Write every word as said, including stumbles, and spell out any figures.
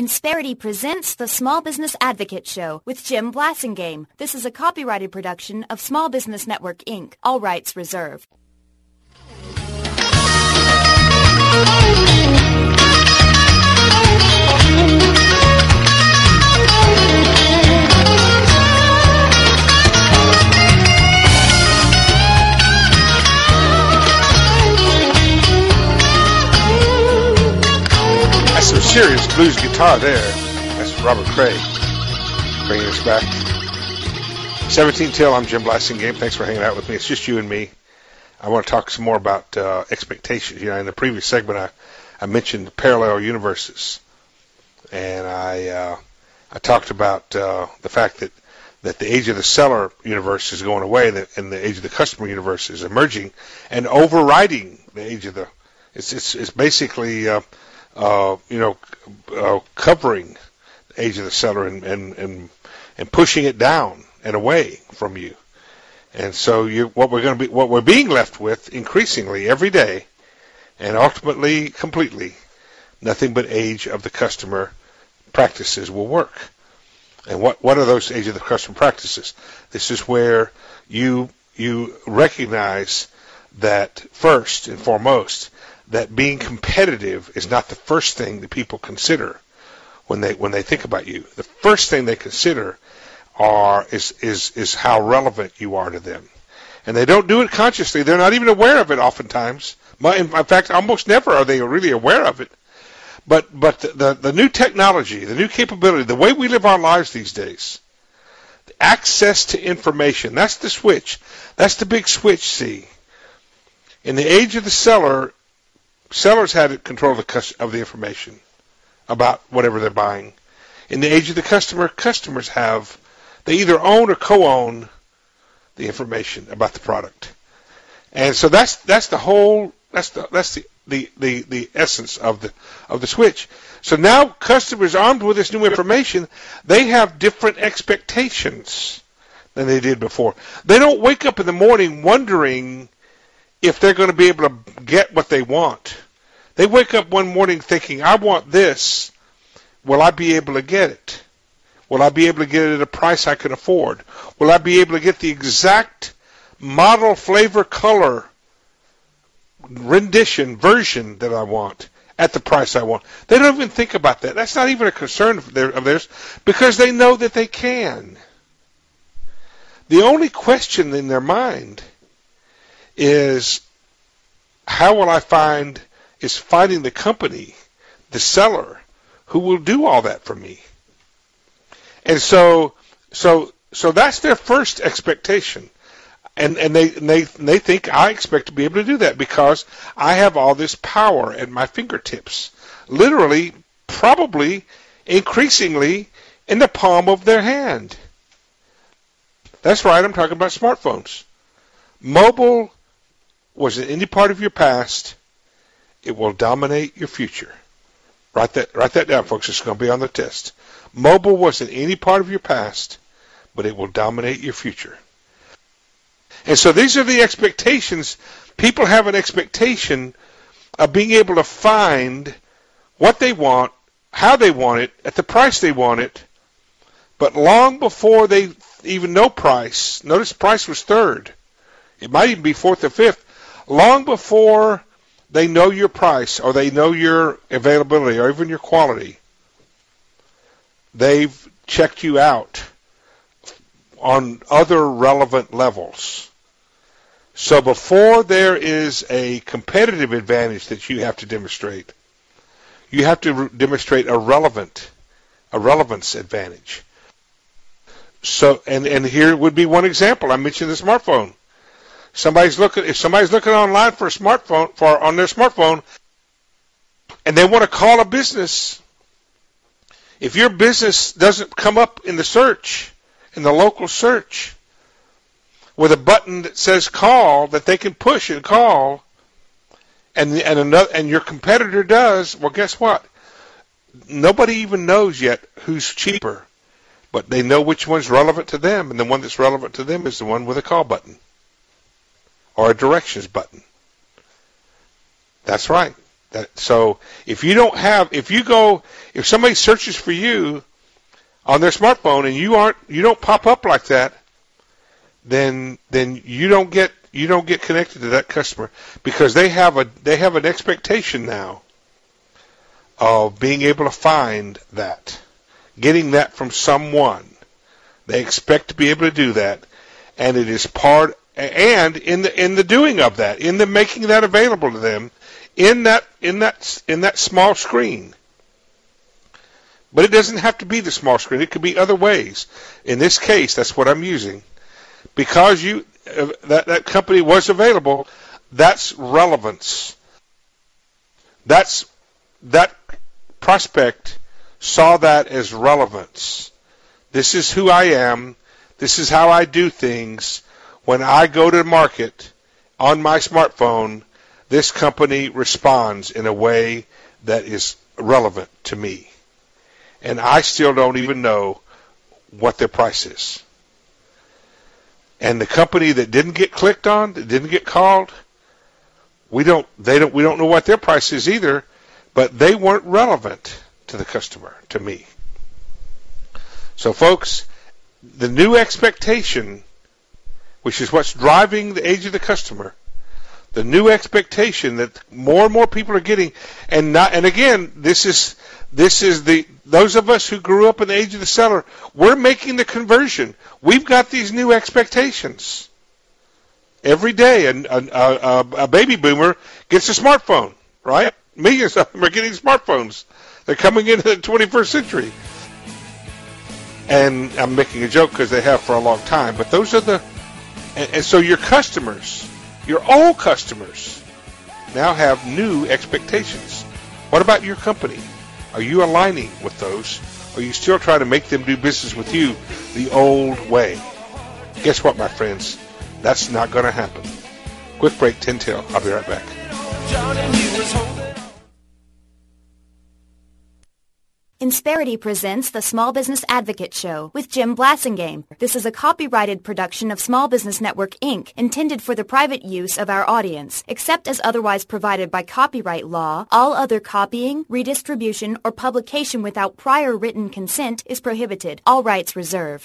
Insperity presents the Small Business Advocate Show with Jim Blasingame. This is a copyrighted production of Small Business Network, Incorporated. All rights reserved. That's some serious blues guitar there. That's Robert Cray bringing us back. seventeen till, I'm Jim Blasingame. Thanks for hanging out with me. It's just you and me. I want to talk some more about uh, expectations. You know, in the previous segment, I, I mentioned parallel universes, and I uh, I talked about uh, the fact that, that the age of the seller universe is going away, and the, and the age of the customer universe is emerging and overriding the age of the. It's it's it's basically uh, uh, you know uh, covering the age of the seller and and and, and pushing it down and away from you. And so you, what we're going to be, what we're being left with increasingly every day, and ultimately completely, nothing but age of the customer practices will work. And what, what are those age of the customer practices? This is where you you recognize that first and foremost that being competitive is not the first thing that people consider when they when they think about you. The first thing they consider are is is is how relevant you are to them, and they don't do it consciously. They're not even aware of it oftentimes. In fact, almost never are they really aware of it. But but the, the the new technology, the new capability, the way we live our lives these days, the access to information, that's the switch. That's the big switch. See, in the age of the seller, sellers had control of the of the information about whatever they're buying. In the age of the customer, customers have. They either own or co-own the information about the product, and so that's that's the whole that's the that's the, the, the, the essence of the of the switch. So now customers armed with this new information, they have different expectations than they did before. They don't wake up in the morning wondering if they're going to be able to get what they want. They wake up one morning thinking, "I want this. Will I be able to get it? Will I be able to get it at a price I can afford? Will I be able to get the exact model, flavor, color, rendition, version that I want at the price I want?" They don't even think about that. That's not even a concern of theirs because they know that they can. The only question in their mind is, how will I find, is finding the company, the seller, who will do all that for me. And so, so, so that's their first expectation, and and they and they and they think I expect to be able to do that because I have all this power at my fingertips, literally, probably, increasingly in the palm of their hand. That's right. I'm talking about smartphones. Mobile was in any part of your past. It will dominate your future. Write that write that down, folks. It's going to be on the test. Mobile wasn't any part of your past, but it will dominate your future. And so these are the expectations. People have an expectation of being able to find what they want, how they want it, at the price they want it, but long before they even know price. Notice price was third. It might even be fourth or fifth. Long before they know your price or they know your availability or even your quality, they've checked you out on other relevant levels. So before there is a competitive advantage that you have to demonstrate, you have to re- demonstrate a relevant, a relevance advantage. So, and, and here would be one example. I mentioned the smartphone. Somebody's looking, if somebody's looking online for a smartphone, for on their smartphone, and they want to call a business, if your business doesn't come up in the search, in the local search, with a button that says call that they can push and call, and and another and your competitor does, well, guess what? Nobody even knows yet who's cheaper, but they know which one's relevant to them, and the one that's relevant to them is the one with a call button or a directions button. That's right. That, so if you don't have, if you go, if somebody searches for you on their smartphone and you aren't, you don't pop up like that, then then you don't get you don't get connected to that customer, because they have a they have an expectation now of being able to find that, getting that from someone. They expect to be able to do that, and it is part, and in the in the doing of that, in the making that available to them, in that in that in that small screen. But it doesn't have to be the small screen. It could be other ways. In this case, that's what I'm using. Because you uh, that that company was available, that's relevance. That's that prospect saw that as relevance. This is who I am. This is how I do things. When I go to market on my smartphone, this company responds in a way that is relevant to me. And I still don't even know what their price is. And the company that didn't get clicked on, that didn't get called, we don't they don't we don't know what their price is either, but they weren't relevant to the customer, to me. So folks, the new expectation, which is what's driving the age of the customer, the new expectation that more and more people are getting, and not and again, this is this is the those of us who grew up in the age of the seller, we're making the conversion. We've got these new expectations. Every day, a, a, a, a baby boomer gets a smartphone, right? Millions of them are getting smartphones. They're coming into the twenty-first century. And I'm making a joke because they have for a long time, but those are the, and, and so your customers, your old customers, now have new expectations. What about your company? Are you aligning with those? Or are you still trying to make them do business with you the old way? Guess what, my friends? That's not going to happen. Quick break, ten till. I'll be right back. Insperity presents the Small Business Advocate Show with Jim Blasingame. This is a copyrighted production of Small Business Network, Incorporated, intended for the private use of our audience. Except as otherwise provided by copyright law, all other copying, redistribution, or publication without prior written consent is prohibited. All rights reserved.